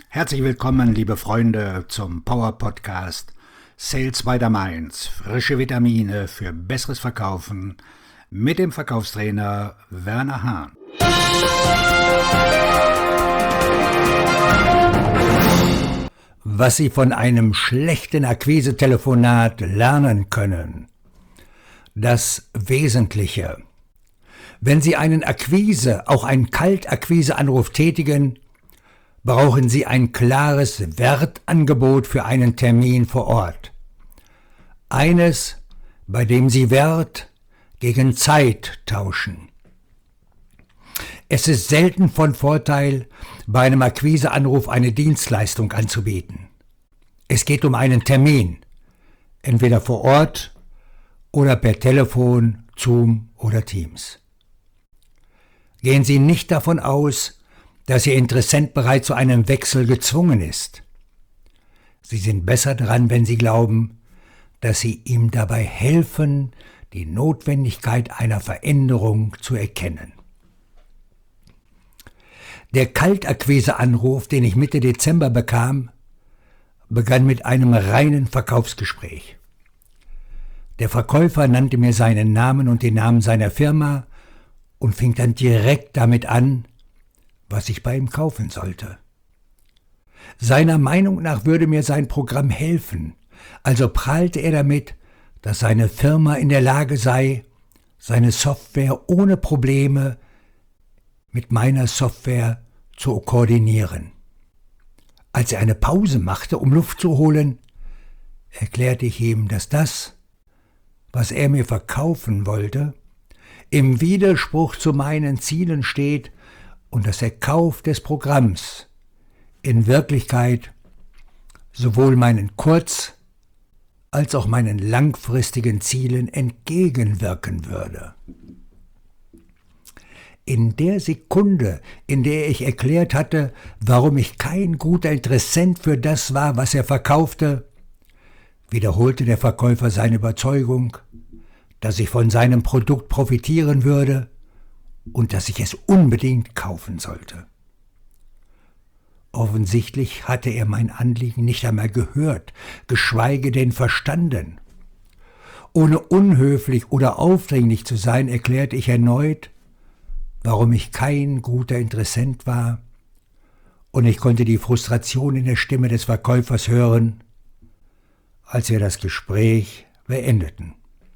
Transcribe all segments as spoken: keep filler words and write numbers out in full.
Herzlich willkommen, liebe Freunde, zum Power Podcast Sales by the Mainz. Frische Vitamine für besseres Verkaufen mit dem Verkaufstrainer Werner Hahn. Was Sie von einem schlechten Akquise-Telefonat lernen können. Das Wesentliche. Wenn Sie einen Akquise, auch einen Kaltakquise-Anruf tätigen, brauchen Sie ein klares Wertangebot für einen Termin vor Ort. Eines, bei dem Sie Wert gegen Zeit tauschen. Es ist selten von Vorteil, bei einem Akquiseanruf eine Dienstleistung anzubieten. Es geht um einen Termin, entweder vor Ort oder per Telefon, Zoom oder Teams. Gehen Sie nicht davon aus, dass Ihr Interessent bereits zu einem Wechsel gezwungen ist. Sie sind besser dran, wenn Sie glauben, dass Sie ihm dabei helfen, die Notwendigkeit einer Veränderung zu erkennen. Der Kaltakquise-Anruf, den ich Mitte Dezember bekam, begann mit einem reinen Verkaufsgespräch. Der Verkäufer nannte mir seinen Namen und den Namen seiner Firma und fing dann direkt damit an, was ich bei ihm kaufen sollte. Seiner Meinung nach würde mir sein Programm helfen, also prahlte er damit, dass seine Firma in der Lage sei, seine Software ohne Probleme mit meiner Software zu koordinieren. Als er eine Pause machte, um Luft zu holen, erklärte ich ihm, dass das, was er mir verkaufen wollte, im Widerspruch zu meinen Zielen steht und dass der Kauf des Programms in Wirklichkeit sowohl meinen kurz- als auch meinen langfristigen Zielen entgegenwirken würde. In der Sekunde, in der ich erklärt hatte, warum ich kein guter Interessent für das war, was er verkaufte, wiederholte der Verkäufer seine Überzeugung, dass ich von seinem Produkt profitieren würde und dass ich es unbedingt kaufen sollte. Offensichtlich hatte er mein Anliegen nicht einmal gehört, geschweige denn verstanden. Ohne unhöflich oder aufdringlich zu sein, erklärte ich erneut, warum ich kein guter Interessent war, und ich konnte die Frustration in der Stimme des Verkäufers hören, als wir das Gespräch beendeten.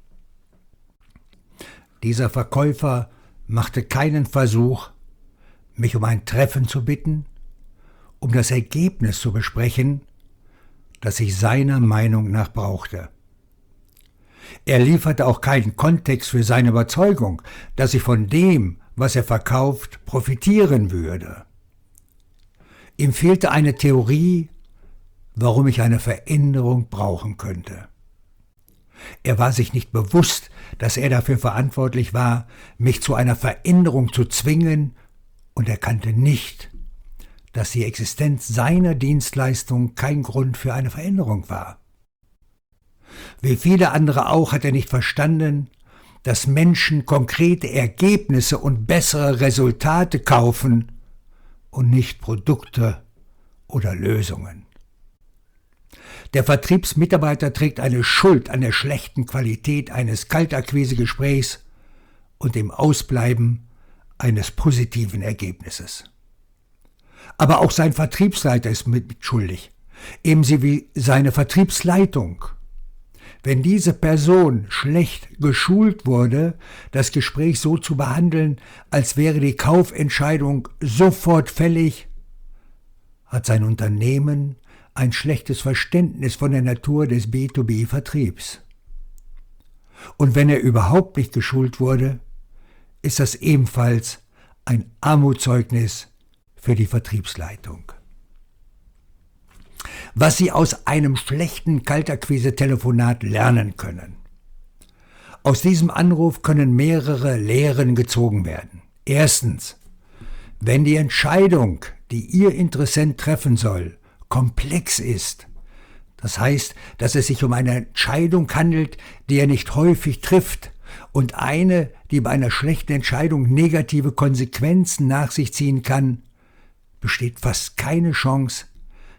Dieser Verkäufer machte keinen Versuch, mich um ein Treffen zu bitten, um das Ergebnis zu besprechen, das ich seiner Meinung nach brauchte. Er lieferte auch keinen Kontext für seine Überzeugung, dass ich von dem, was er verkauft, profitieren würde. Ihm fehlte eine Theorie, warum ich eine Veränderung brauchen könnte. Er war sich nicht bewusst, dass er dafür verantwortlich war, mich zu einer Veränderung zu zwingen, und erkannte nicht, dass die Existenz seiner Dienstleistung kein Grund für eine Veränderung war. Wie viele andere auch hat er nicht verstanden, dass Menschen konkrete Ergebnisse und bessere Resultate kaufen und nicht Produkte oder Lösungen. Der Vertriebsmitarbeiter trägt eine Schuld an der schlechten Qualität eines Kaltakquisegesprächs und dem Ausbleiben eines positiven Ergebnisses. Aber auch sein Vertriebsleiter ist mitschuldig, ebenso wie seine Vertriebsleitung. Wenn diese Person schlecht geschult wurde, das Gespräch so zu behandeln, als wäre die Kaufentscheidung sofort fällig, hat sein Unternehmen ein schlechtes Verständnis von der Natur des B zwei B-Vertriebs. Und wenn er überhaupt nicht geschult wurde, ist das ebenfalls ein Armutszeugnis für die Vertriebsleitung. Was Sie aus einem schlechten Kaltakquise-Telefonat lernen können. Aus diesem Anruf können mehrere Lehren gezogen werden. Erstens, wenn die Entscheidung, die Ihr Interessent treffen soll, komplex ist, das heißt, dass es sich um eine Entscheidung handelt, die er nicht häufig trifft, und eine, die bei einer schlechten Entscheidung negative Konsequenzen nach sich ziehen kann, besteht fast keine Chance,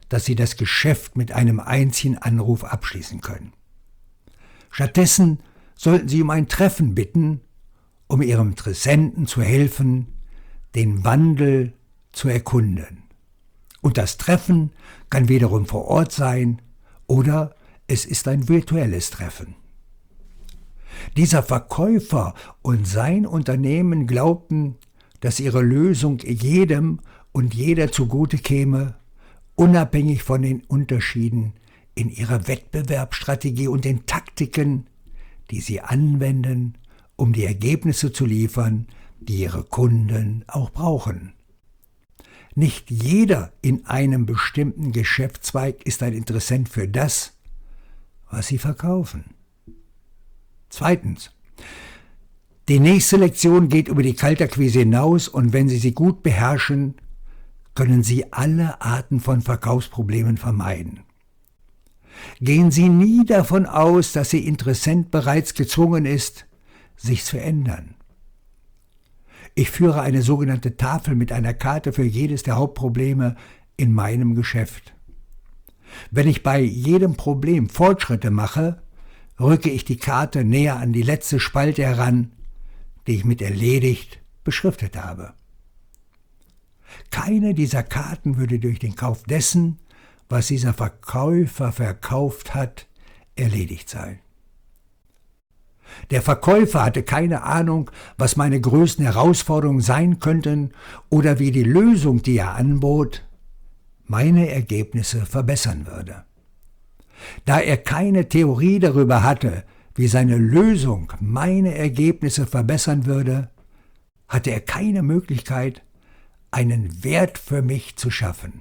dass Sie das Geschäft mit einem einzigen Anruf abschließen können. Stattdessen sollten Sie um ein Treffen bitten, um Ihrem Interessenten zu helfen, den Wandel zu erkunden. Und das Treffen kann wiederum vor Ort sein oder es ist ein virtuelles Treffen. Dieser Verkäufer und sein Unternehmen glaubten, dass ihre Lösung jedem und jeder zugute käme, unabhängig von den Unterschieden in ihrer Wettbewerbsstrategie und den Taktiken, die sie anwenden, um die Ergebnisse zu liefern, die ihre Kunden auch brauchen. Nicht jeder in einem bestimmten Geschäftszweig ist ein Interessent für das, was sie verkaufen. Zweitens. Die nächste Lektion geht über die Kaltakquise hinaus und wenn Sie sie gut beherrschen, können Sie alle Arten von Verkaufsproblemen vermeiden. Gehen Sie nie davon aus, dass Ihr Interessent bereits gezwungen ist, sich zu ändern. Ich führe eine sogenannte Tafel mit einer Karte für jedes der Hauptprobleme in meinem Geschäft. Wenn ich bei jedem Problem Fortschritte mache, rücke ich die Karte näher an die letzte Spalte heran, die ich mit erledigt beschriftet habe. Keine dieser Karten würde durch den Kauf dessen, was dieser Verkäufer verkauft hat, erledigt sein. Der Verkäufer hatte keine Ahnung, was meine größten Herausforderungen sein könnten oder wie die Lösung, die er anbot, meine Ergebnisse verbessern würde. Da er keine Theorie darüber hatte, wie seine Lösung meine Ergebnisse verbessern würde, hatte er keine Möglichkeit, einen Wert für mich zu schaffen.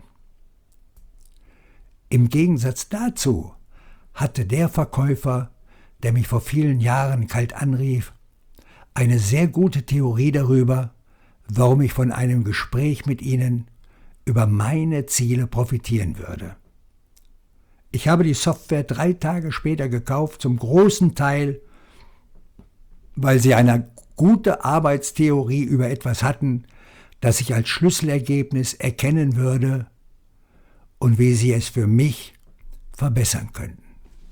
Im Gegensatz dazu hatte der Verkäufer, der mich vor vielen Jahren kalt anrief, eine sehr gute Theorie darüber, warum ich von einem Gespräch mit Ihnen über meine Ziele profitieren würde. Ich habe die Software drei Tage später gekauft, zum großen Teil, weil sie eine gute Arbeitstheorie über etwas hatten, das ich als Schlüsselergebnis erkennen würde und wie sie es für mich verbessern könnten.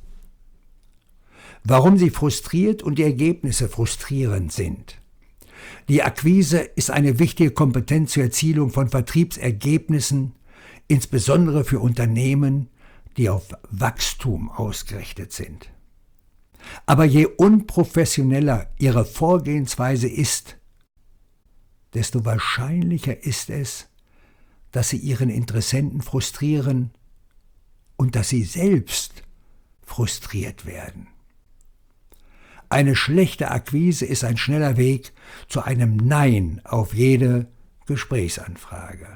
Warum sie frustriert und die Ergebnisse frustrierend sind. Die Akquise ist eine wichtige Kompetenz zur Erzielung von Vertriebsergebnissen, insbesondere für Unternehmen, die auf Wachstum ausgerichtet sind. Aber je unprofessioneller ihre Vorgehensweise ist, desto wahrscheinlicher ist es, dass sie ihren Interessenten frustrieren und dass sie selbst frustriert werden. Eine schlechte Akquise ist ein schneller Weg zu einem Nein auf jede Gesprächsanfrage.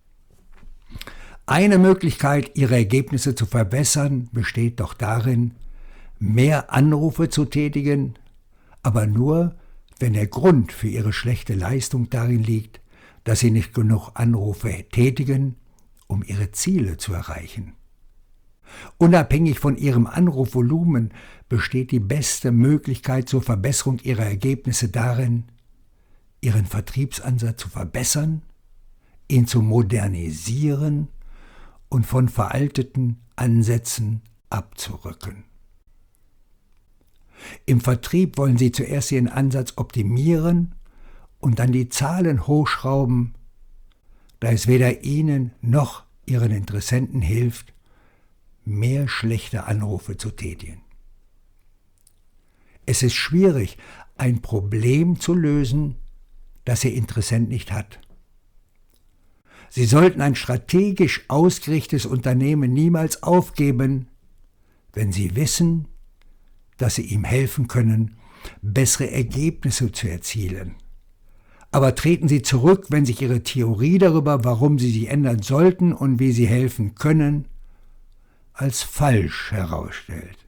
Eine Möglichkeit, Ihre Ergebnisse zu verbessern, besteht doch darin, mehr Anrufe zu tätigen, aber nur, wenn der Grund für Ihre schlechte Leistung darin liegt, dass Sie nicht genug Anrufe tätigen, um Ihre Ziele zu erreichen. Unabhängig von Ihrem Anrufvolumen besteht die beste Möglichkeit zur Verbesserung Ihrer Ergebnisse darin, Ihren Vertriebsansatz zu verbessern, ihn zu modernisieren und von veralteten Ansätzen abzurücken. Im Vertrieb wollen Sie zuerst Ihren Ansatz optimieren und dann die Zahlen hochschrauben, da es weder Ihnen noch Ihren Interessenten hilft, mehr schlechte Anrufe zu tätigen. Es ist schwierig, ein Problem zu lösen, das Ihr Interessent nicht hat. Sie sollten ein strategisch ausgerichtetes Unternehmen niemals aufgeben, wenn Sie wissen, dass Sie ihm helfen können, bessere Ergebnisse zu erzielen. Aber treten Sie zurück, wenn sich Ihre Theorie darüber, warum Sie sie ändern sollten und wie Sie helfen können, als falsch herausstellt.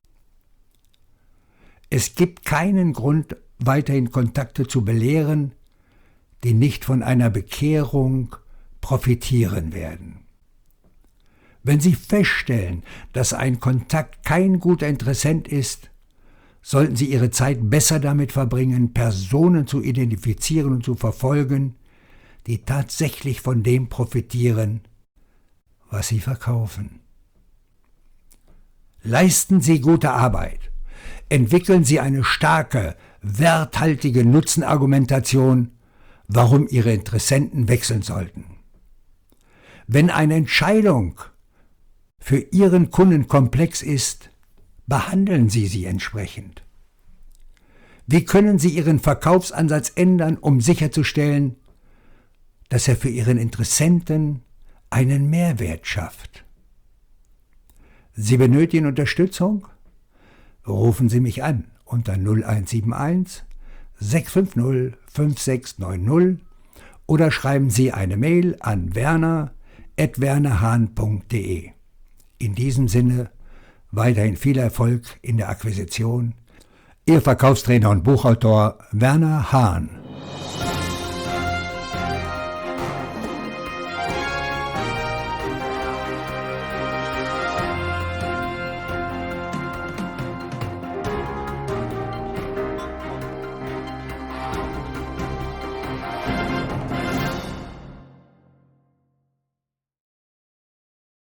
Es gibt keinen Grund, weiterhin Kontakte zu belehren, die nicht von einer Bekehrung profitieren werden. Wenn Sie feststellen, dass ein Kontakt kein guter Interessent ist, sollten Sie Ihre Zeit besser damit verbringen, Personen zu identifizieren und zu verfolgen, die tatsächlich von dem profitieren, was Sie verkaufen. Leisten Sie gute Arbeit. Entwickeln Sie eine starke, werthaltige Nutzenargumentation, warum Ihre Interessenten wechseln sollten. Wenn eine Entscheidung für Ihren Kunden komplex ist, behandeln Sie sie entsprechend. Wie können Sie Ihren Verkaufsansatz ändern, um sicherzustellen, dass er für Ihren Interessenten einen Mehrwert schafft? Sie benötigen Unterstützung? Rufen Sie mich an unter null eins sieben eins, sechs fünf null, fünf sechs neun null oder schreiben Sie eine Mail an werner at wernerhahn punkt de. In diesem Sinne weiterhin viel Erfolg in der Akquisition. Ihr Verkaufstrainer und Buchautor Werner Hahn.